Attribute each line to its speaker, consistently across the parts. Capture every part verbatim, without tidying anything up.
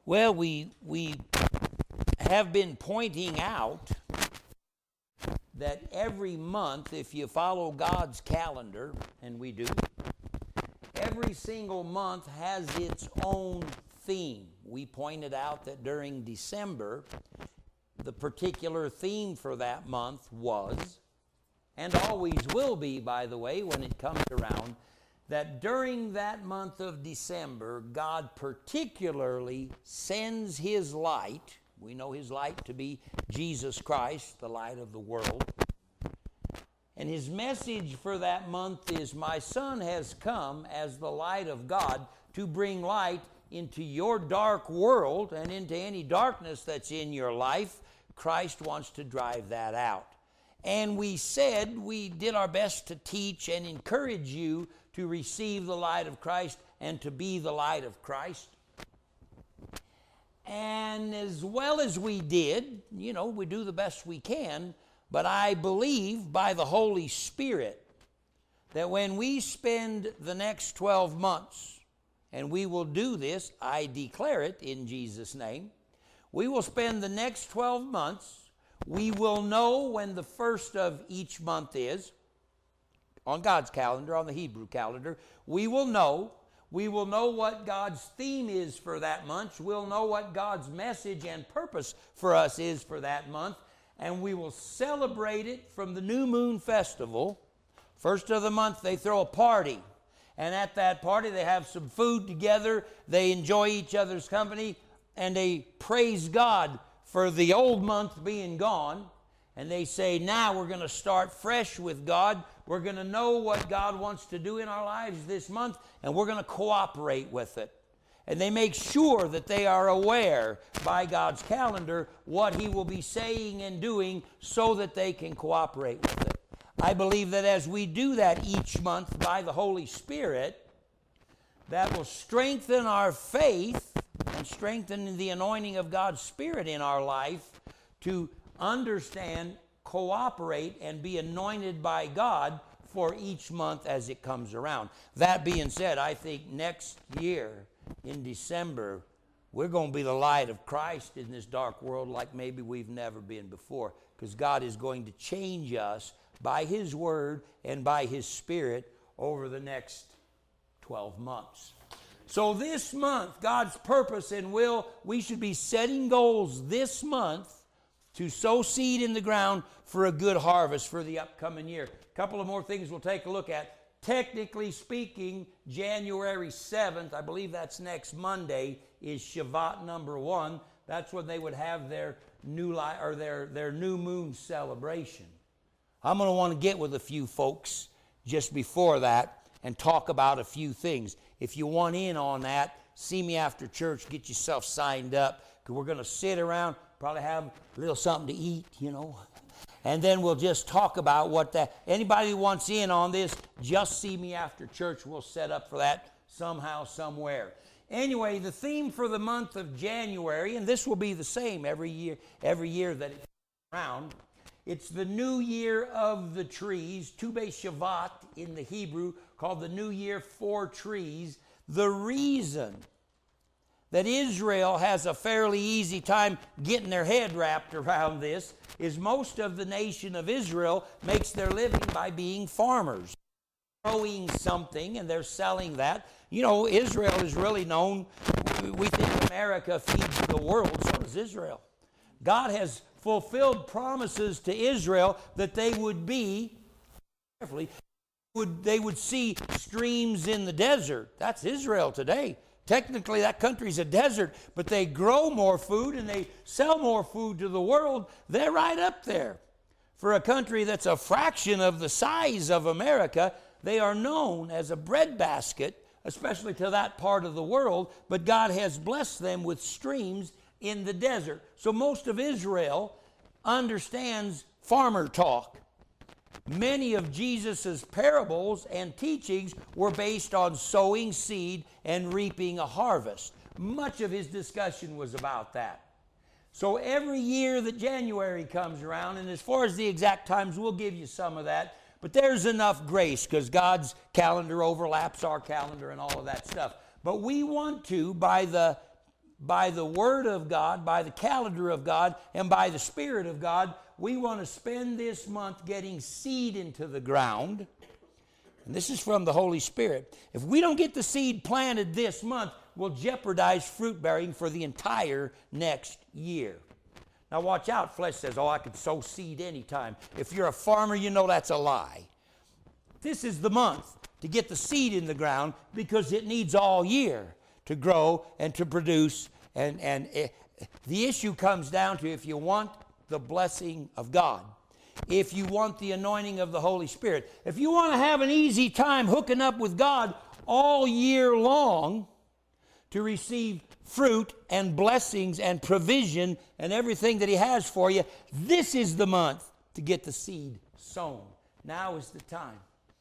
Speaker 1: Well, we, we have been pointing out that every month, if you follow God's calendar, and we do, every single month has its own theme. We pointed out that during December, the particular theme for that month was, and always will be, by the way, when it comes around, that during that month of December, God particularly sends His light. We know His light to be Jesus Christ, the light of the world. And His message for that month is, my Son has come as the light of God to bring light into your dark world and into any darkness that's in your life. Christ wants to drive that out. And we said we did our best to teach and encourage you to receive the light of Christ and to be the light of Christ. And as well as we did, you know, we do the best we can, but I believe by the Holy Spirit that when we spend the next twelve months, and we will do this, I declare it in Jesus' name, we will spend the next twelve months, we will know when the first of each month is, on God's calendar, on the Hebrew calendar. We will know. We will know what God's theme is for that month. We'll know what God's message and purpose for us is for that month. And we will celebrate it from the New Moon Festival. First of the month, they throw a party. And at that party, they have some food together. They enjoy each other's company. And they praise God for the old month being gone. And they say, now we're going to start fresh with God. We're going to know what God wants to do in our lives this month, and we're going to cooperate with it. And they make sure that they are aware by God's calendar what He will be saying and doing so that they can cooperate with it. I believe that as we do that each month by the Holy Spirit, that will strengthen our faith and strengthen the anointing of God's Spirit in our life to understand, cooperate, and be anointed by God for each month as it comes around. That being said, I think next year in December, we're going to be the light of Christ in this dark world like maybe we've never been before, because God is going to change us by His Word and by His Spirit over the next twelve months. So this month, God's purpose and will, we should be setting goals this month to sow seed in the ground for a good harvest for the upcoming year. A couple of more things we'll take a look at. Technically speaking, January seventh, I believe that's next Monday, is Shavat number one. That's when they would have their new light or their, their new moon celebration. I'm going to want to get with a few folks just before that and talk about a few things. If you want in on that, see me after church, get yourself signed up, because we're going to sit around, probably have a little something to eat, you know. And then we'll just talk about what that, anybody who wants in on this, just see me after church. We'll set up for that somehow, somewhere. Anyway, the theme for the month of January, and this will be the same every year, every year that it's around, it's the New Year of the Trees, Tu B'Shavat in the Hebrew, called the New Year for Trees. The reason that Israel has a fairly easy time getting their head wrapped around this is most of the nation of Israel makes their living by being farmers, growing something, and they're selling that. You know, Israel is really known. We think America feeds the world, so does Israel. God has fulfilled promises to Israel that they would be, carefully, would, they would see streams in the desert. That's Israel today. Technically, that country's a desert, but they grow more food and they sell more food to the world. They're right up there. For a country that's a fraction of the size of America, they are known as a breadbasket, especially to that part of the world, but God has blessed them with streams in the desert. So most of Israel understands farmer talk. Many of Jesus' parables and teachings were based on sowing seed and reaping a harvest. Much of his discussion was about that. So every year that January comes around, and as far as the exact times, we'll give you some of that, but there's enough grace because God's calendar overlaps our calendar and all of that stuff. But we want to, by the by the Word of God, by the calendar of God, and by the Spirit of God, we want to spend this month getting seed into the ground. And this is from the Holy Spirit. If we don't get the seed planted this month, we'll jeopardize fruit bearing for the entire next year. Now watch out. Flesh says, oh, I could sow seed anytime. If you're a farmer, you know that's a lie. This is the month to get the seed in the ground because it needs all year to grow and to produce. And, and it, the issue comes down to if you want the blessing of God, if you want the anointing of the Holy Spirit, if you want to have an easy time hooking up with God all year long to receive fruit and blessings and provision and everything that He has for you, this is the month to get the seed sown. Now is the time.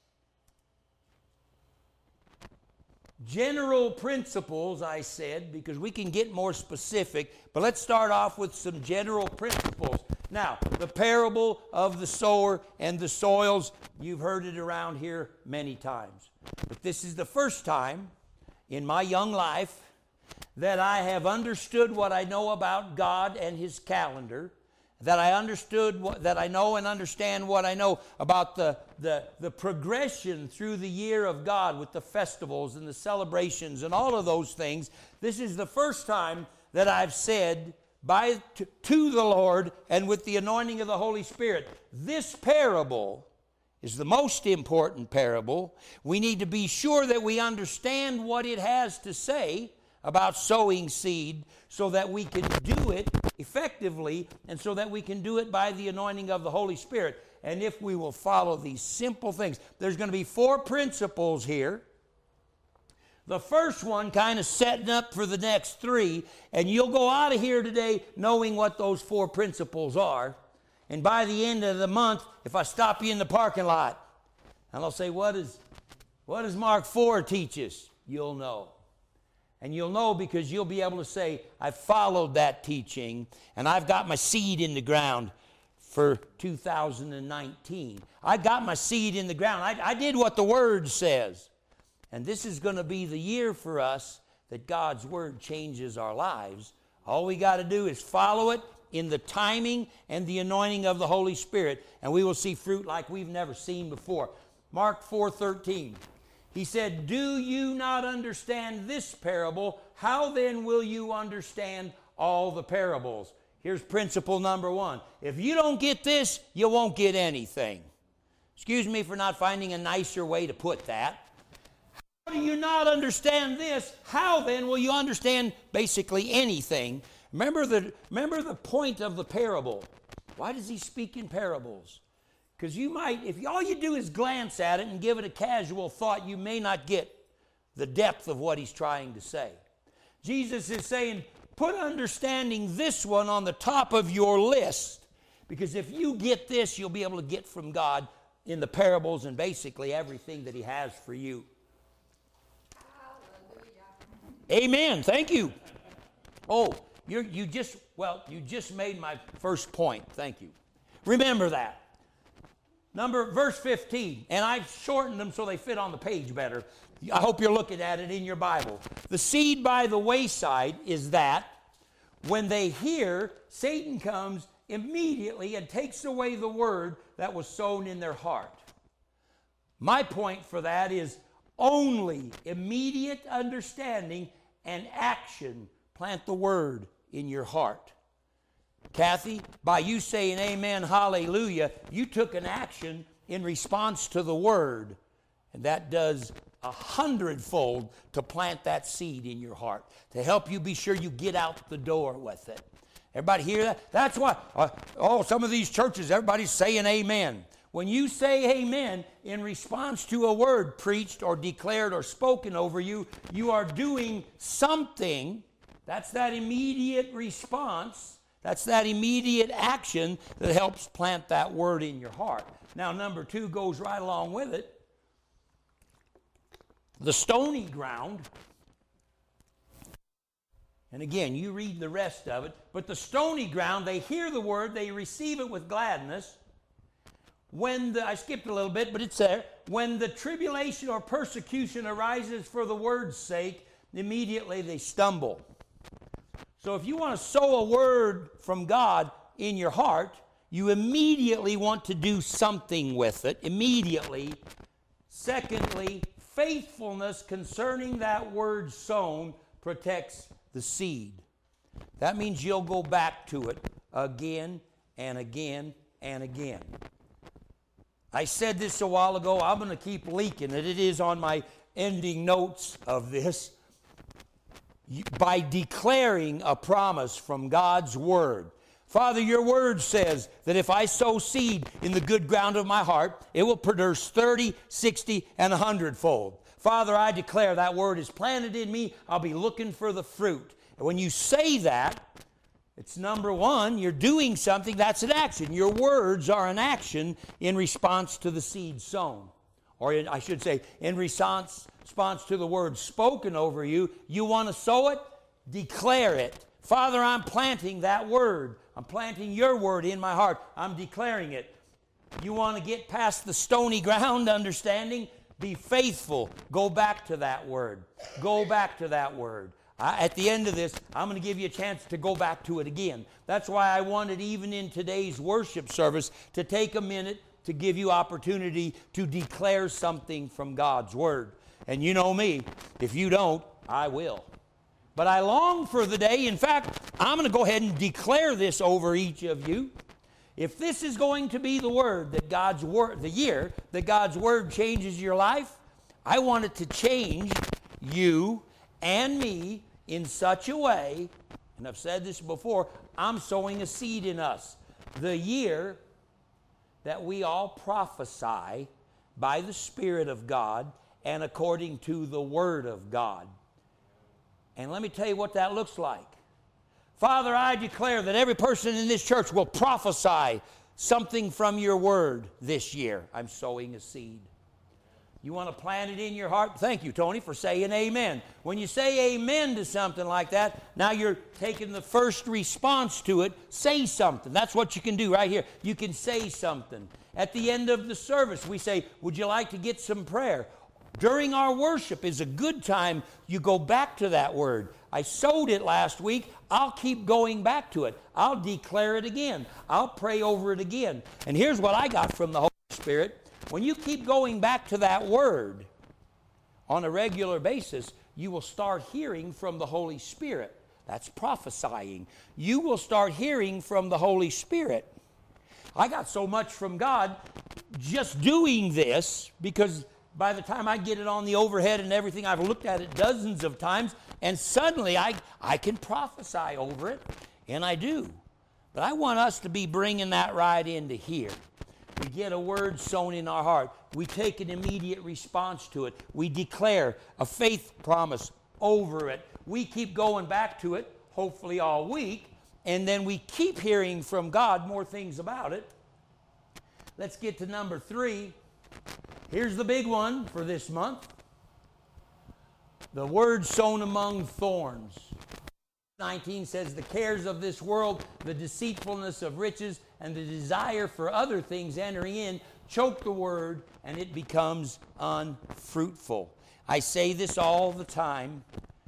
Speaker 1: General principles, I said, because we can get more specific, but let's start off with some general principles. Now, the parable of the sower and the soils, you've heard it around here many times. But this is the first time in my young life that I have understood what I know about God and His calendar, that I understood, what, that I know and understand what I know about the, the, the progression through the year of God with the festivals and the celebrations and all of those things. This is the first time that I've said by to, to the Lord and with the anointing of the Holy Spirit, this parable is the most important parable. We need to be sure that we understand what it has to say about sowing seed so that we can do it effectively and so that we can do it by the anointing of the Holy Spirit. And if we will follow these simple things, there's going to be four principles here. The first one kind of setting up for the next three, and you'll go out of here today knowing what those four principles are. And by the end of the month, if I stop you in the parking lot, and I'll say, what, is, what does Mark four teach us? You'll know. And you'll know because you'll be able to say, I followed that teaching, and I've got my seed in the ground for two thousand nineteen. I got my seed in the ground. I, I did what the Word says. And this is going to be the year for us that God's Word changes our lives. All we got to do is follow it in the timing and the anointing of the Holy Spirit, and we will see fruit like we've never seen before. Mark four thirteen. He said, do you not understand this parable? How then will you understand all the parables? Here's principle number one. If you don't get this, you won't get anything. Excuse me for not finding a nicer way to put that. How do you not understand this? How then will you understand basically anything? Remember the, remember the point of the parable. Why does He speak in parables? Because you might, if all you do is glance at it and give it a casual thought, you may not get the depth of what He's trying to say. Jesus is saying, put understanding this one on the top of your list, because if you get this, you'll be able to get from God in the parables and basically everything that He has for you. Hallelujah. Amen. Thank you. Oh, you you just, well, you just made my first point. Thank you. Remember that. Number, verse fifteen, and I've shortened them so they fit on the page better. I hope you're looking at it in your Bible. The seed by the wayside is that when they hear, Satan comes immediately and takes away the word that was sown in their heart. My point for that is only immediate understanding and action plant the word in your heart. Kathy, by you saying amen, hallelujah, you took an action in response to the word. And that does a hundredfold to plant that seed in your heart, to help you be sure you get out the door with it. Everybody hear that? That's why, uh, oh, some of these churches, everybody's saying amen. When you say amen in response to a word preached or declared or spoken over you, you are doing something. That's that immediate response. That's that immediate action that helps plant that word in your heart. Now, number two goes right along with it. The stony ground. And again, you read the rest of it. But the stony ground, they hear the word, they receive it with gladness. When the, I skipped a little bit, but it's there. When the tribulation or persecution arises for the word's sake, immediately they stumble. So if you want to sow a word from God in your heart, you immediately want to do something with it, immediately. Secondly, faithfulness concerning that word sown protects the seed. That means you'll go back to it again and again and again. I said this a while ago. I'm going to keep leaking it. It is on my ending notes of this. By declaring a promise from God's Word. Father, your Word says that if I sow seed in the good ground of my heart, it will produce thirty, sixty, and a hundredfold. Father, I declare that Word is planted in me. I'll be looking for the fruit. And when you say that, it's number one, you're doing something. That's an action. Your words are an action in response to the seed sown. Or in, I should say, in response, response to the word spoken over you. You want to sow it? Declare it. Father, I'm planting that word. I'm planting your word in my heart. I'm declaring it. You want to get past the stony ground understanding? Be faithful. Go back to that word. Go back to that word. I, at the end of this, I'm going to give you a chance to go back to it again. That's why I wanted, even in today's worship service, to take a minute to give you opportunity to declare something from God's Word. And you know me, if you don't, I will. But I long for the day. In fact, I'm going to go ahead and declare this over each of you. If this is going to be the word that God's word, the year that God's Word changes your life, I want it to change you and me in such a way, and I've said this before, I'm sowing a seed in us. The year that we all prophesy by the Spirit of God and according to the Word of God. And let me tell you what that looks like. Father, I declare that every person in this church will prophesy something from your Word this year. I'm sowing a seed. You want to plant it in your heart? Thank you, Tony, for saying amen. When you say amen to something like that, now you're taking the first response to it. Say something. That's what you can do right here. You can say something. At the end of the service, we say, would you like to get some prayer? During our worship is a good time. You go back to that word. I sowed it last week. I'll keep going back to it. I'll declare it again. I'll pray over it again. And here's what I got from the Holy Spirit. When you keep going back to that word on a regular basis, you will start hearing from the Holy Spirit. That's prophesying. You will start hearing from the Holy Spirit. I got so much from God just doing this, because by the time I get it on the overhead and everything, I've looked at it dozens of times, and suddenly I, I can prophesy over it, and I do. But I want us to be bringing that right into here. We get a word sown in our heart. We take an immediate response to it. We declare a faith promise over it. We keep going back to it, hopefully all week, and then we keep hearing from God more things about it. Let's get to number three. Here's the big one for this month. The word sown among thorns. nineteen says, the cares of this world, the deceitfulness of riches, and the desire for other things entering in, choke the word, and it becomes unfruitful. I say this all the time.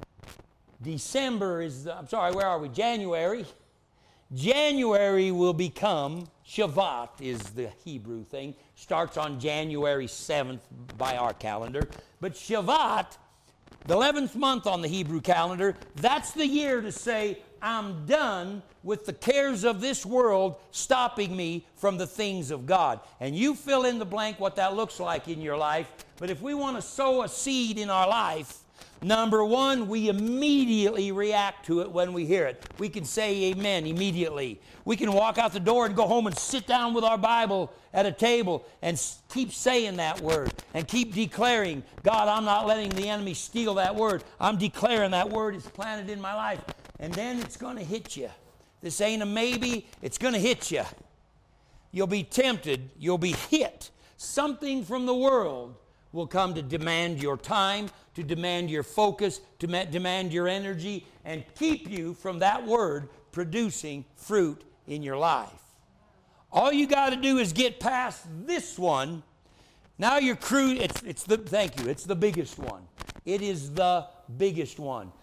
Speaker 1: December is, the, I'm sorry, where are we? January. January will become, Shavuot is the Hebrew thing, starts on January seventh by our calendar. But Shavuot, the eleventh month on the Hebrew calendar, that's the year to say, I'm done with the cares of this world stopping me from the things of God. And you fill in the blank what that looks like in your life. But if we want to sow a seed in our life, number one, we immediately react to it when we hear it. We can say amen immediately. We can walk out the door and go home and sit down with our Bible at a table and keep saying that word and keep declaring, God, I'm not letting the enemy steal that word. I'm declaring that word is planted in my life. And then it's going to hit you. This ain't a maybe. It's going to hit you. You'll be tempted. You'll be hit. Something from the world will come to demand your time, to demand your focus, to demand your energy, and keep you from that word producing fruit in your life. All you got to do is get past this one. Now you're crude. It's, it's the, thank you. It's the biggest one. It is the biggest one.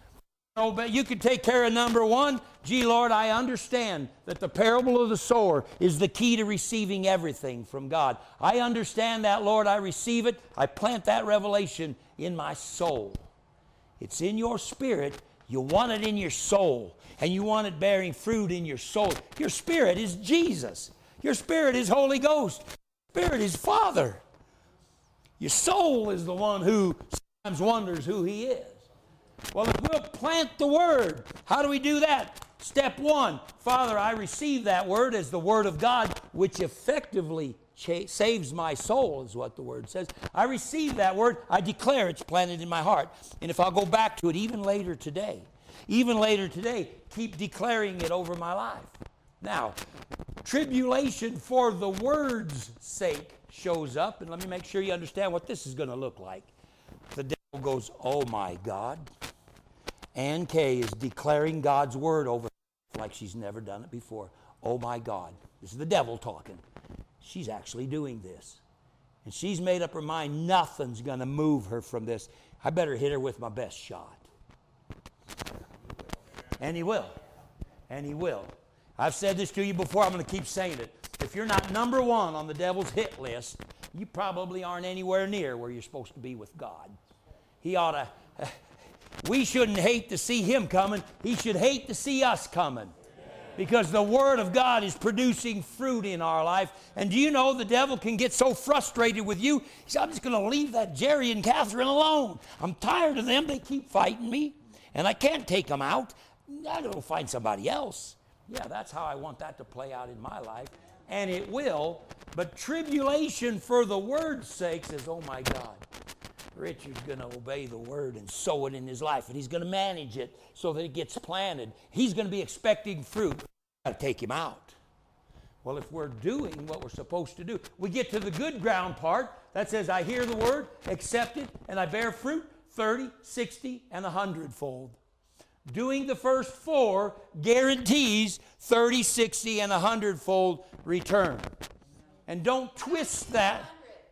Speaker 1: Oh, but you could take care of number one. Gee, Lord, I understand that the parable of the sower is the key to receiving everything from God. I understand that, Lord. I receive it. I plant that revelation in my soul. It's in your spirit. You want it in your soul. And you want it bearing fruit in your soul. Your spirit is Jesus. Your spirit is Holy Ghost. Your spirit is Father. Your soul is the one who sometimes wonders who He is. Well, if we'll plant the Word, how do we do that? Step one, Father, I receive that Word as the Word of God, which effectively cha- saves my soul, is what the Word says. I receive that Word. I declare it's planted in my heart. And if I'll go back to it even later today, even later today, keep declaring it over my life. Now, tribulation for the Word's sake shows up, and let me make sure you understand what this is going to look like. The devil goes, oh my God. Ann Kay is declaring God's Word over her like she's never done it before. Oh my God. This is the devil talking. She's actually doing this. And she's made up her mind nothing's going to move her from this. I better hit her with my best shot. And he will. And he will. I've said this to you before. I'm going to keep saying it. If you're not number one on the devil's hit list, you probably aren't anywhere near where you're supposed to be with God. He ought to... Uh, we shouldn't hate to see him coming. He should hate to see us coming. Because the Word of God is producing fruit in our life. And do you know the devil can get so frustrated with you? He says, I'm just going to leave that Jerry and Catherine alone. I'm tired of them. They keep fighting me. And I can't take them out. I don't find somebody else. Yeah, that's how I want that to play out in my life. And it will. But tribulation for the Word's sake says, oh my God. Richard's going to obey the Word and sow it in his life. And he's going to manage it so that it gets planted. He's going to be expecting fruit. Got to take him out. Well, if we're doing what we're supposed to do, we get to the good ground part that says, I hear the Word, accept it, and I bear fruit thirty, sixty, and a hundredfold. Doing the first four guarantees thirty, sixty, and a hundredfold return. And don't twist that.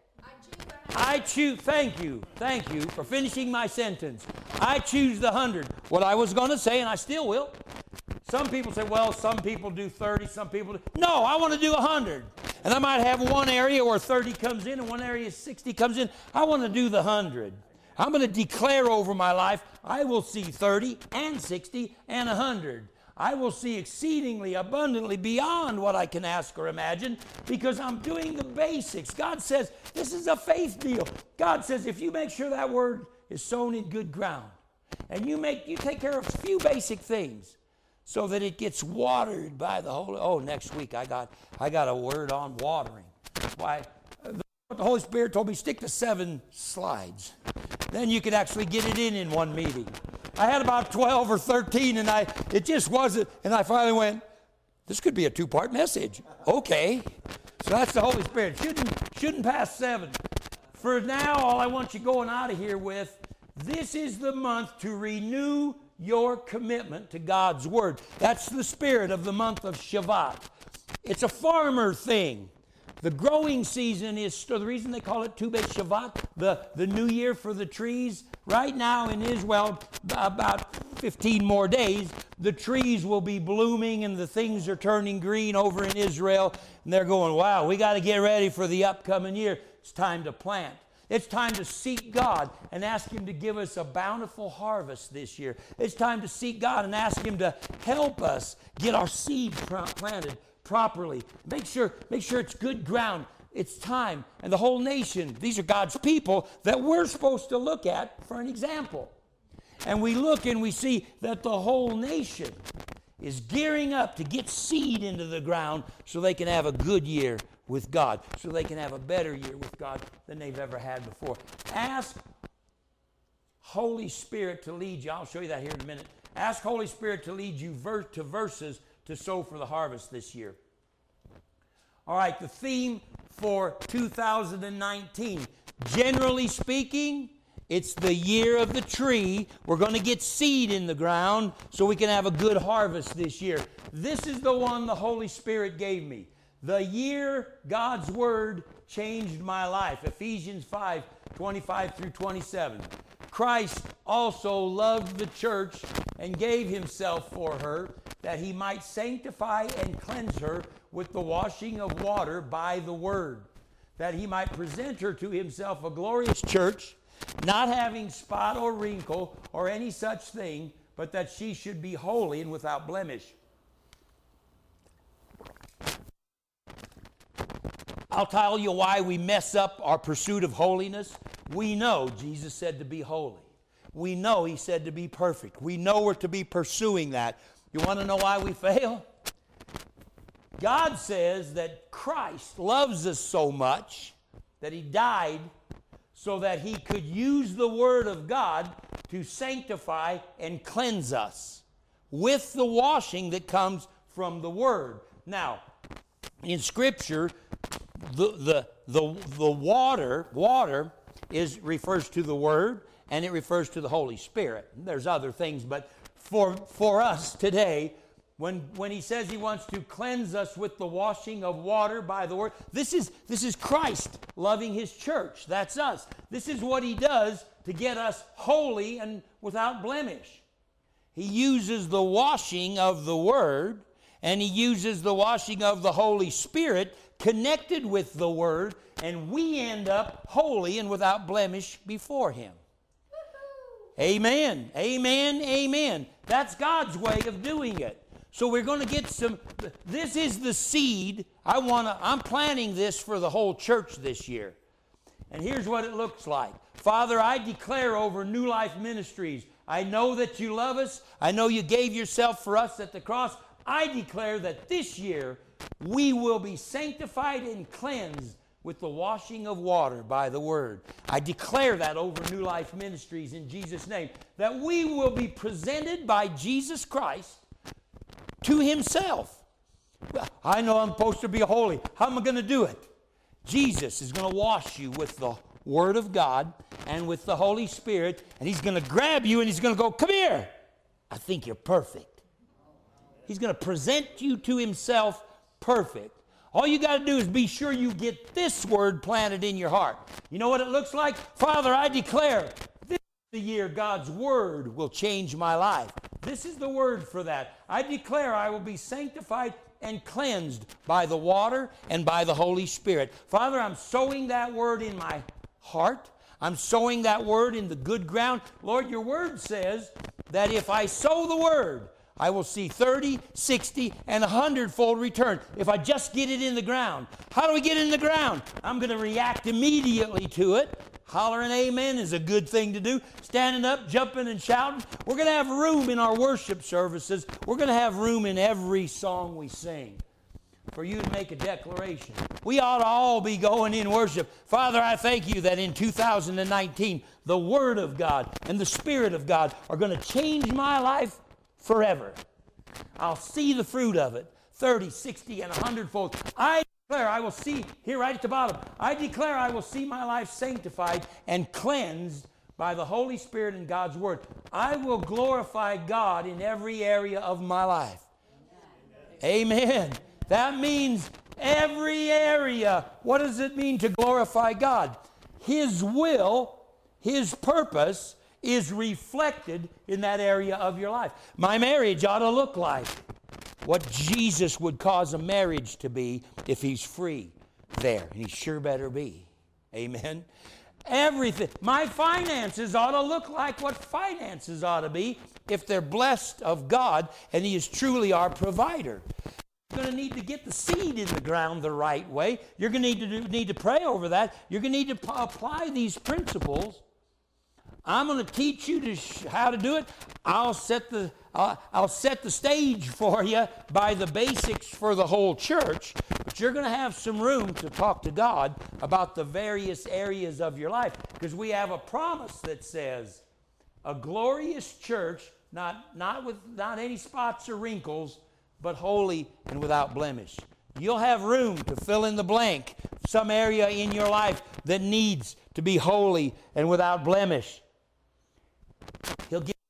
Speaker 1: I choose, thank you, thank you for finishing my sentence. I choose the hundred. What I was going to say, and I still will. Some people say, well, some people do thirty, some people do. No, I want to do a hundred. And I might have one area where thirty comes in and one area sixty comes in. I want to do the hundred. I'm going to declare over my life, I will see thirty and sixty and a hundred. I will see exceedingly abundantly beyond what I can ask or imagine because I'm doing the basics. God says this is a faith deal. God says if you make sure that word is sown in good ground and you make you take care of a few basic things so that it gets watered by the Holy. Oh, next week I got I got a word on watering. Why? The Holy Spirit told me stick to seven slides. Then you could actually get it in in one meeting. I had about twelve or thirteen, and I it just wasn't. And I finally went, this could be a two-part message. Okay. So that's the Holy Spirit. Shouldn't, shouldn't pass seven. For now, all I want you going out of here with, this is the month to renew your commitment to God's Word. That's the spirit of the month of Shevat. It's a farmer thing. The growing season is, the reason they call it Tu B'Shevat, the, the new year for the trees. Right now in Israel, about fifteen more days, the trees will be blooming and the things are turning green over in Israel. And they're going, wow, we got to get ready for the upcoming year. It's time to plant. It's time to seek God and ask Him to give us a bountiful harvest this year. It's time to seek God and ask Him to help us get our seed planted properly. Make sure, make sure it's good ground. It's time. And the whole nation, these are God's people that we're supposed to look at for an example. And we look and we see that the whole nation is gearing up to get seed into the ground so they can have a good year with God, so they can have a better year with God than they've ever had before. Ask Holy Spirit to lead you. I'll show you that here in a minute. Ask Holy Spirit to lead you ver- to verses to sow for the harvest this year. All right, the theme for two thousand nineteen. Generally speaking, it's the year of the tree. We're going to get seed in the ground so we can have a good harvest this year. This is the one the Holy Spirit gave me. The year God's Word changed my life. Ephesians five, twenty-five through twenty-seven. Christ also loved the church and gave himself for her, that he might sanctify and cleanse her with the washing of water by the word, that he might present her to himself a glorious church, not having spot or wrinkle or any such thing, but that she should be holy and without blemish. I'll tell you why we mess up our pursuit of holiness. We know Jesus said to be holy. We know he said to be perfect. We know we're to be pursuing that. You want to know why we fail? God says that Christ loves us so much that he died so that he could use the Word of God to sanctify and cleanse us with the washing that comes from the Word. Now, in Scripture, the the the, the water water is refers to the Word, and it refers to the Holy Spirit. There's other things, but for for us today, when when he says he wants to cleanse us with the washing of water by the Word, this is this is Christ loving his church. That's us. This is what he does to get us holy and without blemish. He uses the washing of the Word, and he uses the washing of the Holy Spirit connected with the Word, and we end up holy and without blemish before him. Amen. Amen. Amen. That's God's way of doing it. So we're going to get some, this is the seed. I want to, I'm planting this for the whole church this year. And here's what it looks like. Father, I declare over New Life Ministries, I know that you love us. I know you gave yourself for us at the cross. I declare that this year we will be sanctified and cleansed with the washing of water by the Word. I declare that over New Life Ministries in Jesus' name, that we will be presented by Jesus Christ to himself. I know I'm supposed to be holy. How am I going to do it? Jesus is going to wash you with the Word of God and with the Holy Spirit, and he's going to grab you and he's going to go, come here. I think you're perfect. He's going to present you to himself perfect. All you got to do is be sure you get this word planted in your heart. You know what it looks like? Father, I declare this is the year God's Word will change my life. This is the word for that. I declare I will be sanctified and cleansed by the water and by the Holy Spirit. Father, I'm sowing that word in my heart. I'm sowing that word in the good ground. Lord, your word says that if I sow the word, I will see thirty, sixty, and a hundredfold return if I just get it in the ground. How do we get it in the ground? I'm going to react immediately to it. Hollering amen is a good thing to do. Standing up, jumping and shouting. We're going to have room in our worship services. We're going to have room in every song we sing for you to make a declaration. We ought to all be going in worship. Father, I thank you that in two thousand nineteen, the Word of God and the Spirit of God are going to change my life forever. I'll see the fruit of it, thirty, sixty, and a hundredfold. I declare I will see, here right at the bottom, I declare I will see my life sanctified and cleansed by the Holy Spirit and God's Word. I will glorify God in every area of my life. Amen. Amen. That means every area. What does it mean to glorify God? His will, his purpose is reflected in that area of your life. My marriage ought to look like what Jesus would cause a marriage to be if he's free there. And he sure better be. Amen. Everything. My finances ought to look like what finances ought to be if they're blessed of God and he is truly our provider. You're going to need to get the seed in the ground the right way. You're going to need to do, need to pray over that. You're going to need to p- apply these principles. I'm going to teach you to sh- how to do it. I'll set the uh, I'll set the stage for you by the basics for the whole church. But you're going to have some room to talk to God about the various areas of your life, because we have a promise that says a glorious church, not not with not any spots or wrinkles, but holy and without blemish. You'll have room to fill in the blank, some area in your life that needs to be holy and without blemish. He'll give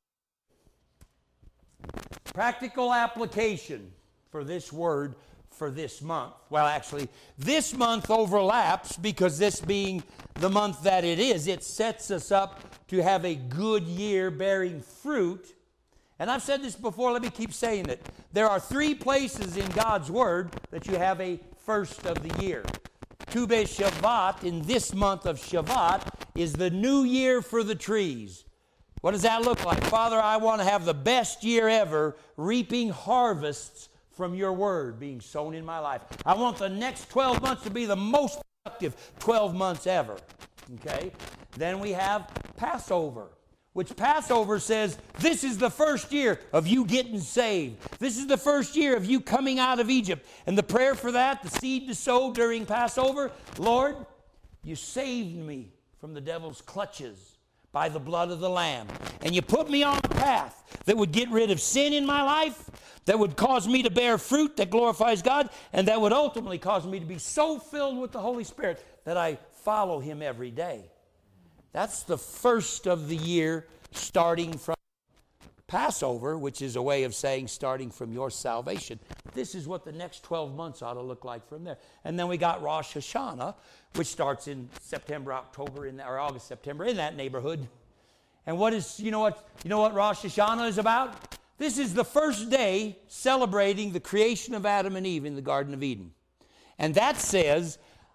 Speaker 1: practical application for this word for this month. Well, actually, this month overlaps because this being the month that it is, it sets us up to have a good year bearing fruit And I've said this before, let me keep saying it. There are three places in God's Word that you have a first of the year. Tu B'Shavat, in this month of Shavat, is the new year for the trees. What does that look like? Father, I want to have the best year ever, reaping harvests from your word being sown in my life. I want the next twelve months to be the most productive twelve months ever. Okay? Then we have Passover, which Passover says this is the first year of you getting saved. This is the first year of you coming out of Egypt. And the prayer for that, the seed to sow during Passover, Lord, you saved me from the devil's clutches by the blood of the Lamb. And you put me on a path that would get rid of sin in my life, that would cause me to bear fruit that glorifies God, and that would ultimately cause me to be so filled with the Holy Spirit that I follow Him every day. That's the first of the year, starting from Passover, which is a way of saying starting from your salvation. This is what the next twelve months ought to look like from there. And then we got Rosh Hashanah, which starts in September, October, in, or August, September, in that neighborhood. And what is, you know what, you know what Rosh Hashanah is about? This is the first day celebrating the creation of Adam and Eve in the Garden of Eden. And that says,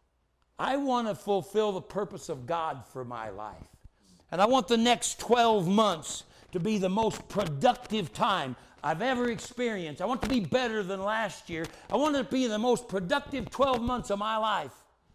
Speaker 1: I want to fulfill the purpose of God for my life. And I want the next twelve months to be the most productive time I've ever experienced. I want to be better than last year. I want it to be the most productive twelve months of my life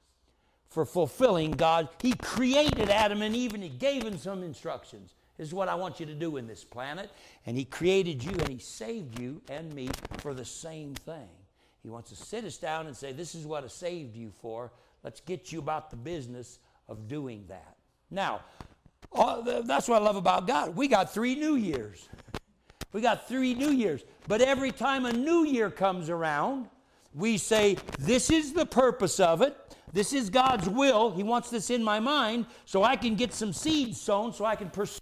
Speaker 1: for fulfilling God. He created Adam and Eve, and He gave them some instructions. This is what I want you to do in this planet. And He created you, and He saved you and me for the same thing. He wants to sit us down and say, this is what I saved you for. Let's get you about the business of doing that. Now, all, that's what I love about God. We got three New Years. We got three New Years. But every time a new year comes around, we say, this is the purpose of it. This is God's will. He wants this in my mind so I can get some seeds sown so I can pursue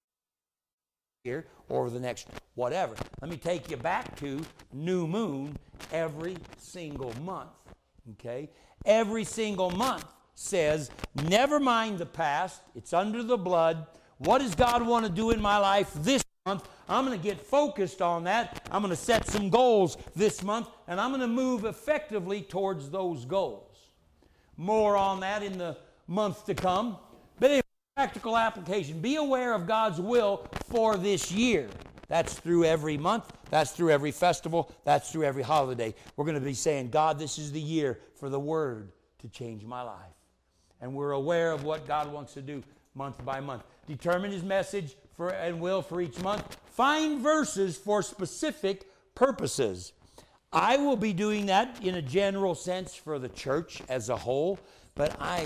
Speaker 1: here or the next whatever. Let me take you back to new moon every single month. Okay? Every single month says, never mind the past. It's under the blood. What does God want to do in my life this month? I'm going to get focused on that. I'm going to set some goals this month, and I'm going to move effectively towards those goals. More on that in the month to come. But anyway, practical application. Be aware of God's will for this year. That's through every month. That's through every festival. That's through every holiday. We're going to be saying, God, this is the year for the Word to change my life. And we're aware of what God wants to do month by month. Determine His message for and will for each month. Find verses for specific purposes. I will be doing that in a general sense for the church as a whole, but I,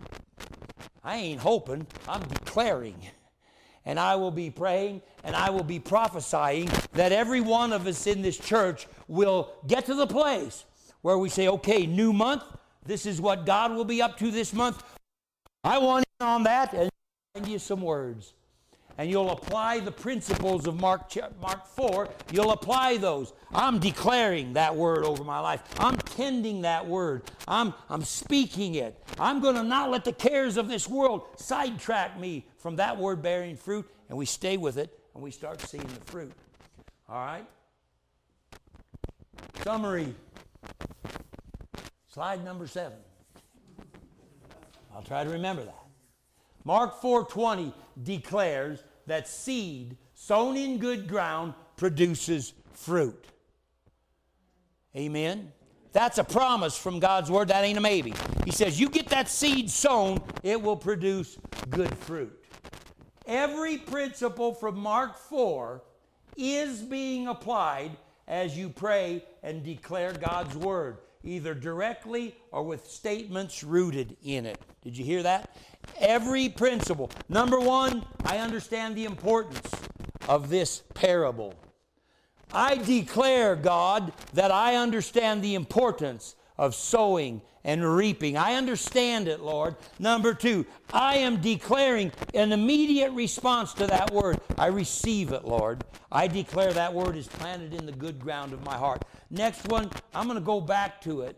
Speaker 1: I ain't hoping. I'm declaring. And I will be praying and I will be prophesying that every one of us in this church will get to the place where we say, okay, new month, this is what God will be up to this month. I want in on that, and I'll send you some words. And you'll apply the principles of Mark, Mark four. You'll apply those. I'm declaring that word over my life. I'm tending that word. I'm, I'm speaking it. I'm going to not let the cares of this world sidetrack me from that word bearing fruit. And we stay with it, and we start seeing the fruit. All right? Summary. Slide number seven. I'll try to remember that. Mark four twenty declares that seed sown in good ground produces fruit. Amen? That's a promise from God's Word. That ain't a maybe. He says, you get that seed sown, it will produce good fruit. Every principle from Mark four is being applied as you pray and declare God's Word, either directly or with statements rooted in it. Did you hear that? Every principle. Number one, I understand the importance of this parable. I declare, God, that I understand the importance of sowing and reaping. I understand it, Lord. Number two, I am declaring an immediate response to that word. I receive it, Lord. I declare that word is planted in the good ground of my heart. Next one, I'm going to go back to it.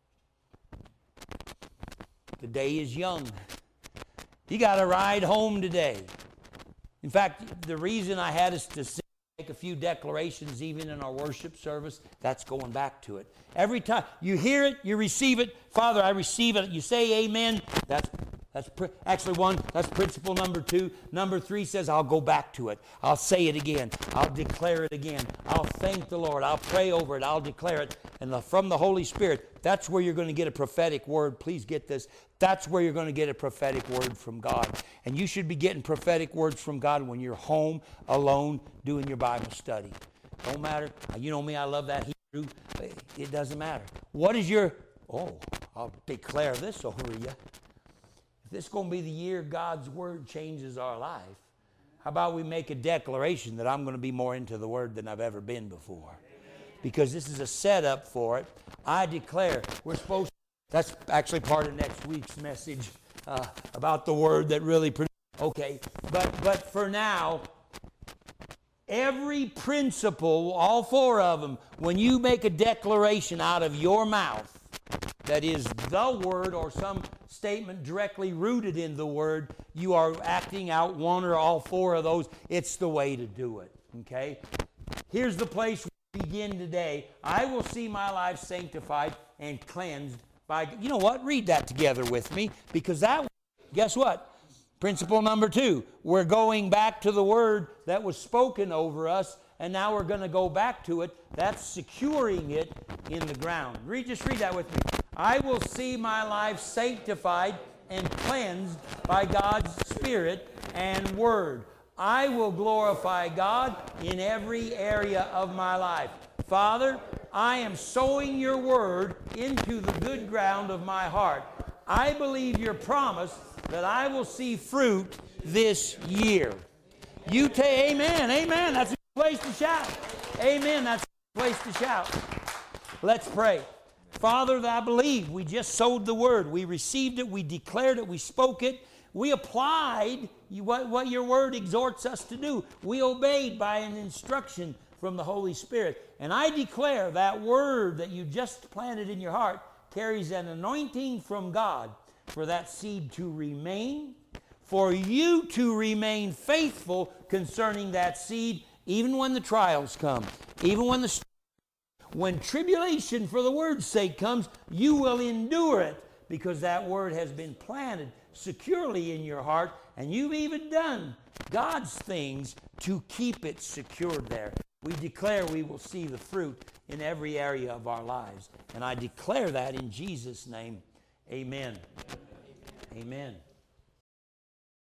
Speaker 1: The day is young. You got to ride home today. In fact, the reason I had us to sing make a few declarations even in our worship service, that's going back to it. Every time you hear it, you receive it. Father, I receive it. You say amen. That's that's actually one. That's principle number two. Number three says, I'll go back to it. I'll say it again. I'll declare it again. I'll thank the Lord. I'll pray over it. I'll declare it. And the, from the Holy Spirit, that's where you're going to get a prophetic word. Please get this. That's where you're going to get a prophetic word from God. And you should be getting prophetic words from God when you're home, alone, doing your Bible study. Don't matter. You know me, I love that Hebrew. It doesn't matter. What is your, oh, I'll declare this over you. If this is going to be the year God's word changes our life, how about we make a declaration that I'm going to be more into the word than I've ever been before? Because this is a setup for it. I declare we're supposed to, that's actually part of next week's message uh, about the word that really produces. Okay, but, but for now, every principle, all four of them, when you make a declaration out of your mouth that is the word or some statement directly rooted in the word, you are acting out one or all four of those. It's the way to do it, okay? Here's the place we begin today. I will see my life sanctified and cleansed by, you know what? Read that together with me, because that, guess what? Principle number two, we're going back to the word that was spoken over us, and now we're going to go back to it. That's securing it in the ground. Read, just read that with me. I will see my life sanctified and cleansed by God's Spirit and Word. I will glorify God in every area of my life. Father, I am sowing your word into the good ground of my heart. I believe your promise that I will see fruit this year. You say amen, amen. That's a place to shout. Amen, that's a place to shout. Let's pray. Father, I believe we just sowed the word. We received it, we declared it, we spoke it. We applied what, what your word exhorts us to do. We obeyed by an instruction from the Holy Spirit. And I declare that word that you just planted in your heart carries an anointing from God for that seed to remain, for you to remain faithful concerning that seed, even when the trials come, even when the when tribulation for the word's sake comes, you will endure it because that word has been planted securely in your heart, and you've even done God's things to keep it secured there. We declare we will see the fruit in every area of our lives. And I declare that in Jesus' name. Amen. Amen.